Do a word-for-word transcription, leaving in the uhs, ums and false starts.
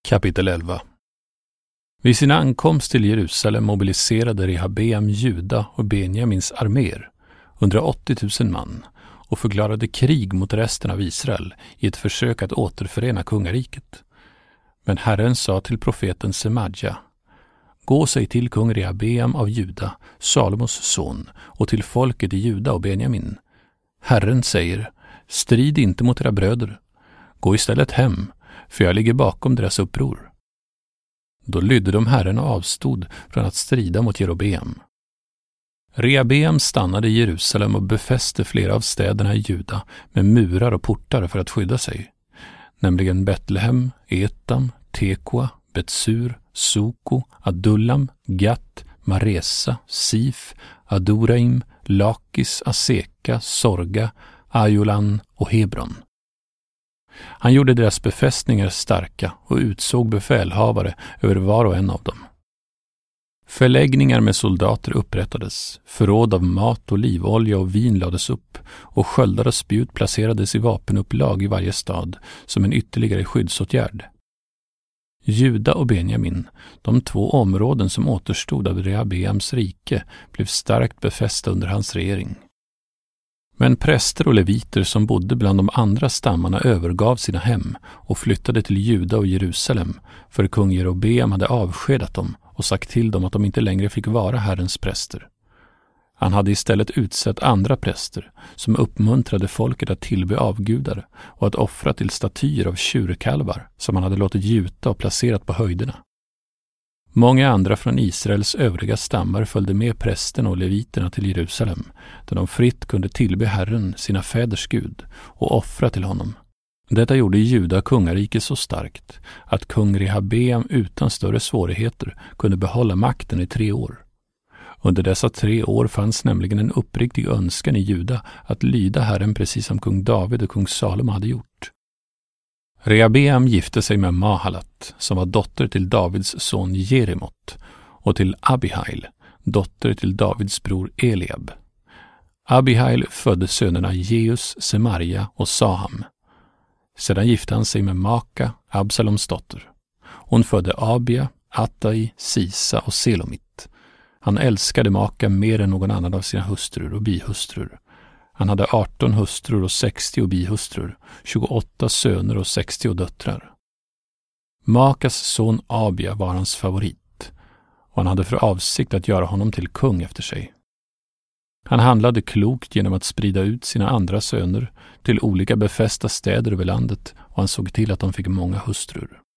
Kapitel elva. Vid sin ankomst till Jerusalem mobiliserade Rehabeam Juda och Benjamins arméer, hundraåttio tusen man, och förklarade krig mot resten av Israel i ett försök att återförena kungariket. Men Herren sa till profeten Semadja: Gå sig till kung Rehabeam av Juda, Salomos son, och till folket i Juda och Benjamin. Herren säger: Strid inte mot era bröder. Gå istället hem, för jag ligger bakom deras uppror. Då lydde de Herren och avstod från att strida mot Jerobeam. Rehabeam stannade i Jerusalem och befäste flera av städerna i Juda med murar och portar för att skydda sig, nämligen Betlehem, Etam, Tekoa, Betsur, Soko, Adullam, Gat, Maresa, Sif, Adoraim, Lakis, Aseka, Sorga, Ajolan och Hebron. Han gjorde deras befästningar starka och utsåg befälhavare över var och en av dem. Förläggningar med soldater upprättades, förråd av mat, olivolja och vin lades upp och sköldar och spjut placerades i vapenupplag i varje stad som en ytterligare skyddsåtgärd. Juda och Benjamin, de två områden som återstod av Rehabeams rike, blev starkt befästa under hans regering. Men präster och leviter som bodde bland de andra stammarna övergav sina hem och flyttade till Juda och Jerusalem, för kung Jerobeam hade avskedat dem och sagt till dem att de inte längre fick vara Herrens präster. Han hade istället utsett andra präster som uppmuntrade folket att tillbe avgudar och att offra till statyer av tjurkalvar som han hade låtit gjuta och placerat på höjderna. Många andra från Israels övriga stammar följde med prästerna och leviterna till Jerusalem, där de fritt kunde tillbe Herren, sina fäders Gud, och offra till honom. Detta gjorde Juda kungarike så starkt att kung Rehabeam utan större svårigheter kunde behålla makten i tre år. Under dessa tre år fanns nämligen en uppriktig önskan i Juda att lyda Herren precis som kung David och kung Salomo hade gjort. Rehabeam gifte sig med Mahalat, som var dotter till Davids son Jeremot, och till Abihail, dotter till Davids bror Eliab. Abihail födde sönerna Jeus, Semarja och Saham. Sedan gifte han sig med Maka, Absaloms dotter. Hon födde Abia, Attai, Sisa och Selomit. Han älskade Maka mer än någon annan av sina hustrur och bihustrur. Han hade arton hustrur och sextio bihustrur, tjugoåtta söner och sextio döttrar. Makas son Abia var hans favorit, och han hade för avsikt att göra honom till kung efter sig. Han handlade klokt genom att sprida ut sina andra söner till olika befästa städer över landet, och han såg till att de fick många hustrur.